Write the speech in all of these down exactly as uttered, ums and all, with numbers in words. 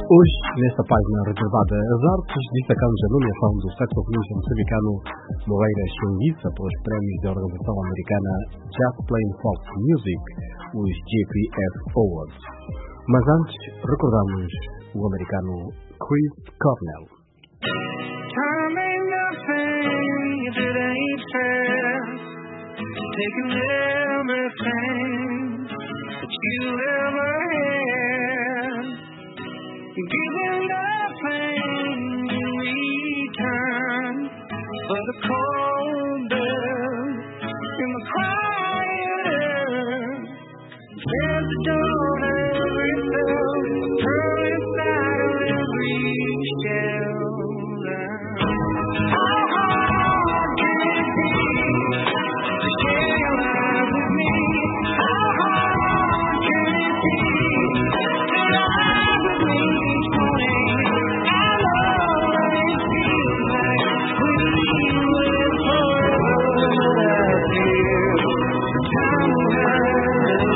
Hoje, nesta página reservada às artes, destacamos a nomeação do saxofonista moçambicano Moreira Xanguissa pelos prémios da organização americana Just Plain Folk Music, os J P F Awards. Mas antes, recordamos o americano Chris Cornell. Time ain't nothing if it ain't fair. Taking everything that you ever had, giving nothing in return but a cold bed in the quiet air. There's a door to every cell, a pearl inside of every shell. How hard can it be to share your life with me? How hard can it be to lie with me each morning? I know that it feels like we live forever without you. The time will have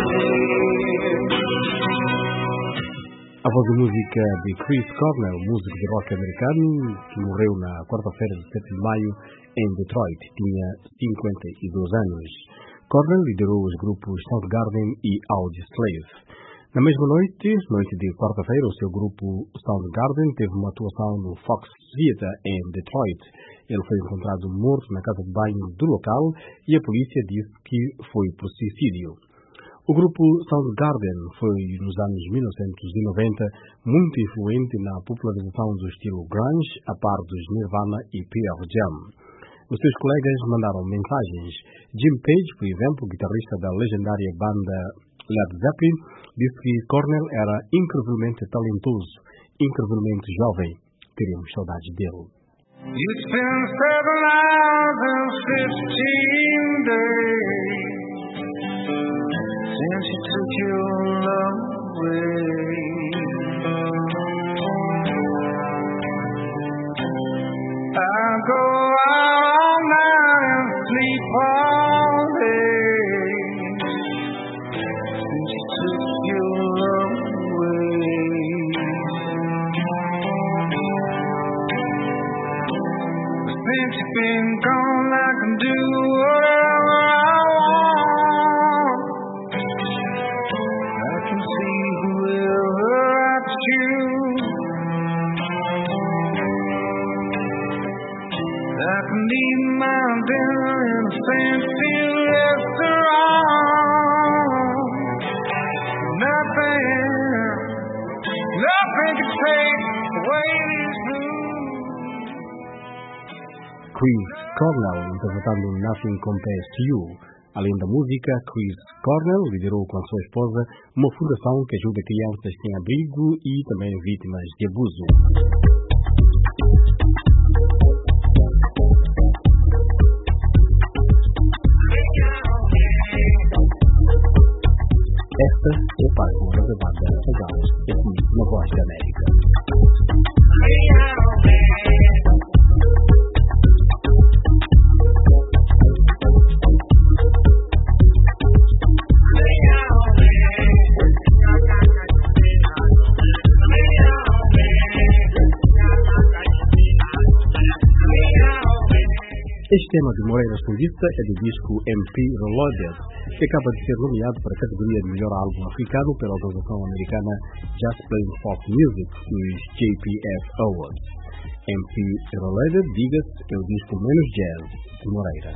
A voz de música de Chris Cornell, músico de rock americano, que morreu na quarta-feira de sete de maio em Detroit, tinha cinquenta e dois anos. Cornell liderou os grupos Soundgarden e Audioslave. Na mesma noite, noite de quarta-feira, o seu grupo Soundgarden teve uma atuação no Fox Theatre em Detroit. Ele foi encontrado morto na casa de banho do local e a polícia disse que foi por suicídio. O grupo Soundgarden foi, nos anos mil novecentos e noventa, muito influente na popularização do estilo grunge, a par dos Nirvana e Pearl Jam. Os seus colegas mandaram mensagens. Jim Page, por exemplo, guitarrista da legendária banda Led Zeppelin, disse que Cornell era incrivelmente talentoso, incrivelmente jovem. Teríamos saudades dele. It's been seven hours and fifteen days since you took your love away. I go out all night and sleep all day since you took your love away. Since you've been gone, I can do whatever I want. I can see whoever I choose. I can eat my dinner in a fancy restaurant. Nothing, nothing can take away these blues. Chris Cornell interpretando Nothing Compares to You. Além da música, Chris Cornell liderou com a sua esposa uma fundação que ajuda crianças sem abrigo e também vítimas de abuso. Esta é a página reservada às artes, aqui na Voz da América. Este tema de Moreira Xanguissa é do disco M P Reloaded, que acaba de ser nomeado para a categoria de melhor álbum africano pela organização americana Just Plain Folk Music, os J P F Awards. M P Reloaded, diga-se, é o disco menos jazz de Moreira.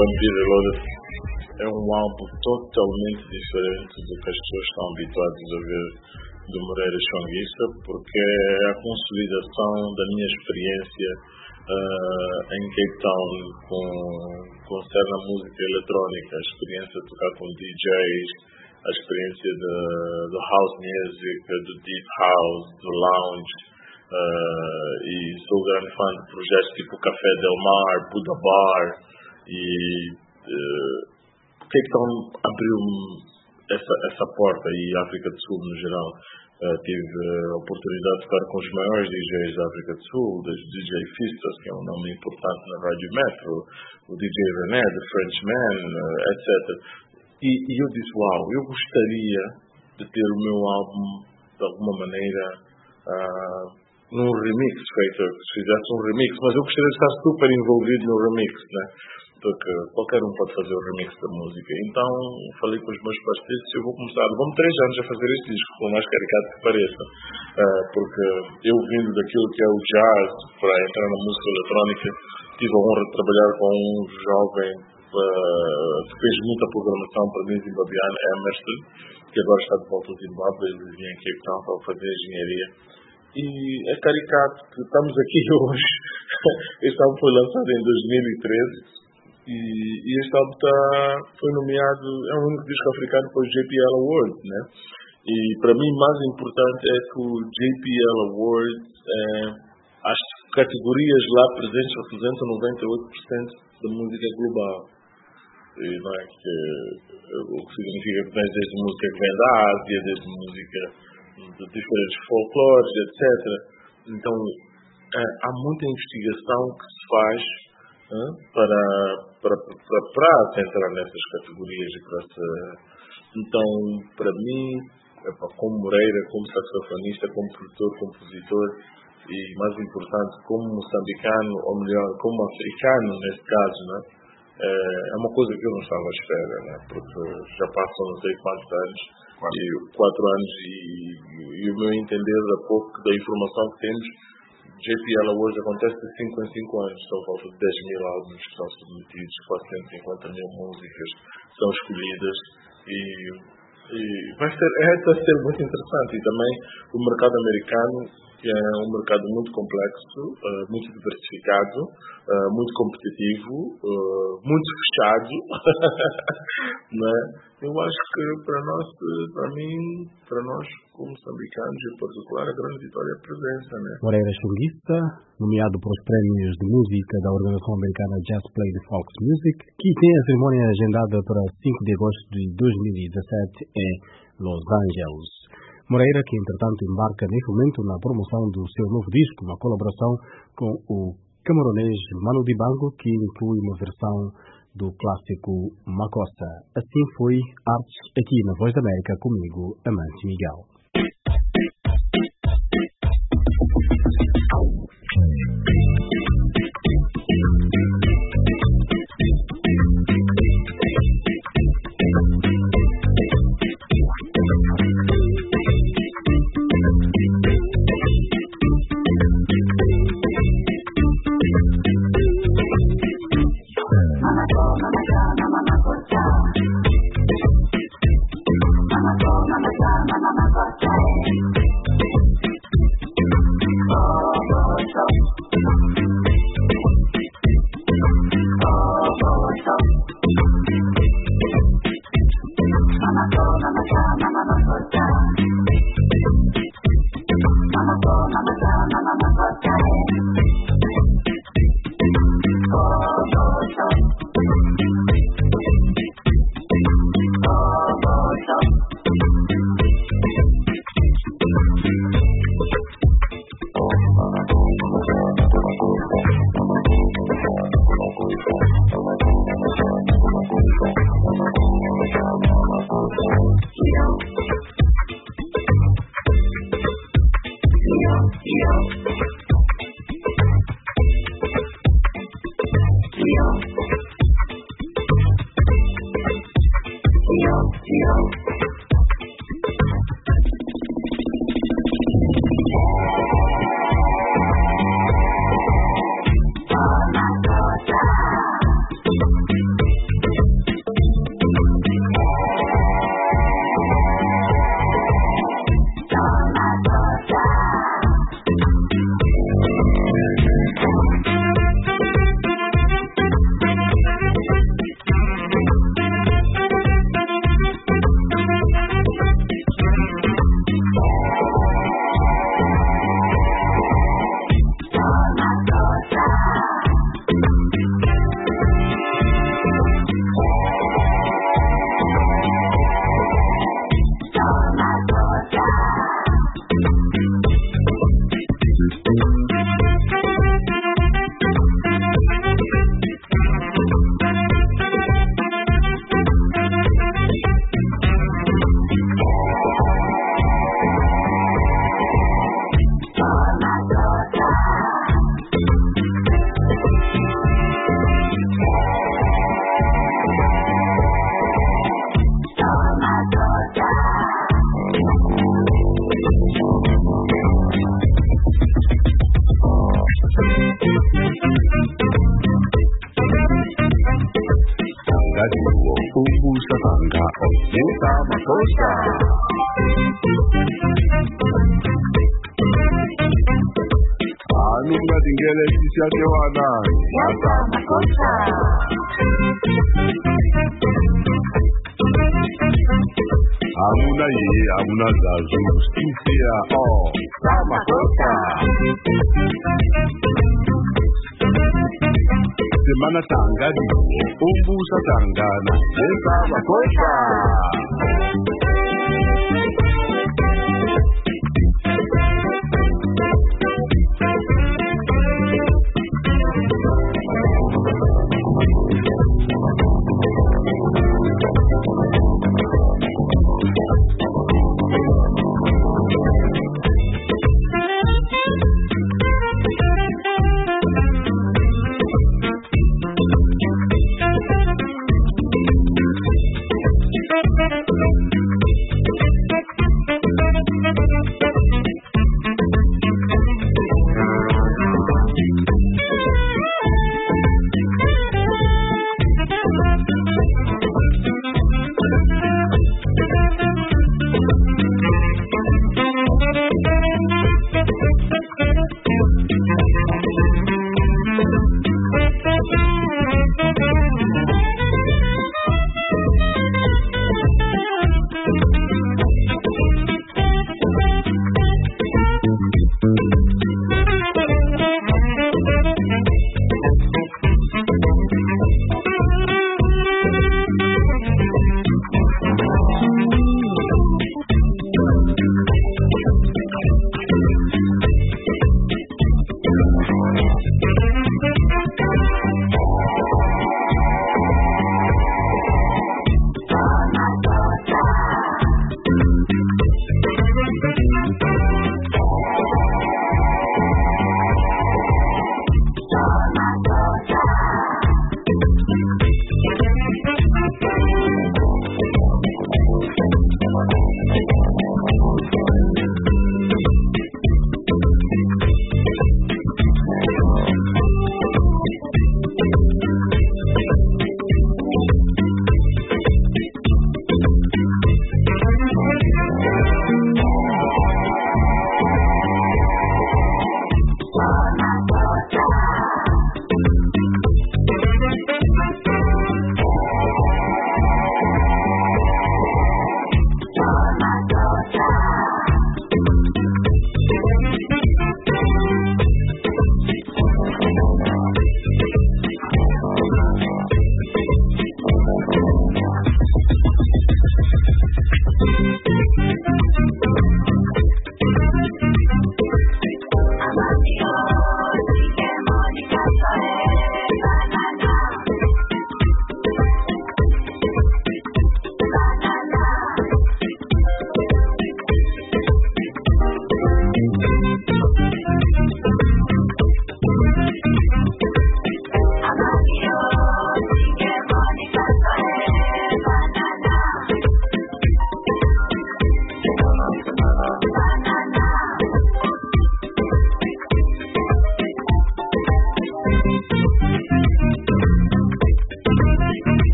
M V Reloaded é um álbum totalmente diferente do que as pessoas estão habituadas a ver do Moreira Xonguista, porque é a consolidação da minha experiência uh, em Cape Town com, com certa música eletrónica, a experiência de tocar com D Js, a experiência de, do house music, do deep house, do lounge, uh, e sou grande fã de projetos tipo Café Del Mar, Buda Bar, e uh, Cape Town abriu-me essa, essa porta, e a África do Sul no geral. Uh, tive a oportunidade de tocar com os maiores D Js da África do Sul, desde D J Fistas, que é um nome importante na Rádio Metro, o D J René, The Frenchman, uh, etcétera. E, e eu disse, uau, eu gostaria de ter o meu álbum, de alguma maneira, uh, num remix feito, se fizesse um remix, mas eu gostaria de estar super envolvido no remix, né? Porque qualquer um pode fazer o remix da música. Então, falei com os meus parceiros, eu vou começar, vamos três anos a fazer este disco, por mais caricato que pareça, uh, porque eu vindo daquilo que é o jazz, para entrar na música eletrónica, tive a honra de trabalhar com um jovem uh, que fez muita programação para mim zimbabiano, Emerson, que agora está de volta ao Zimbábue, ele vinha aqui para fazer engenharia. E é caricato que estamos aqui hoje. Este álbum foi lançado em dois mil e treze. E, e este álbum tá, foi nomeado, é o único disco africano para o J P L Awards, né? E para mim mais importante é que o J P L Awards, é, as categorias lá presentes representam noventa e oito por cento da música global. E não é que, o que significa que tens desde música que vem da Ásia, desde música de diferentes folclores, etcétera. Então é, há muita investigação que se faz Para, para, para, para entrar nessas categorias e para se... Então, para mim, como Moreira, como saxofonista, como produtor, compositor e, mais importante, como moçambicano, ou melhor, como africano, nesse caso, né? É uma coisa que eu não estava à espera, né? Porque já passam não sei quantos anos, quatro, e, quatro anos e, e o meu entender da pouco da informação que temos, J P L Awards acontece de cinco em cinco anos, são volta de dez mil álbuns que são submetidos, quatrocentas e cinquenta mil músicas são escolhidas e, e vai ser, é, vai ser muito interessante. E também o mercado americano, que é um mercado muito complexo, uh, muito diversificado, uh, muito competitivo, uh, muito fechado, né? Eu acho que para nós, para mim, para nós como moçambicanos em particular, a grande vitória é a presença, né? Moreira Xonguista, nomeado para os prémios de música da organização americana Just Play the Fox Music, que tem a cerimônia agendada para cinco de agosto de dois mil e dezassete em Los Angeles. Moreira, que entretanto embarca neste momento na promoção do seu novo disco, uma colaboração com o camaronês Manu Dibango, que inclui uma versão do clássico Makossa. Assim foi Artes aqui na Voz da América, comigo, Amante Miguel. Tangadiwo ubusatanga oyeta makosa. Anunga dingele sisi ate wana yata makosa. Amuna ye, amuna zazu, sisi ya oh, yata makosa. Semana Tangadiwo ubusatangana yeta makosa.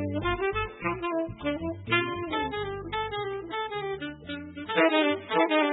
Thank you.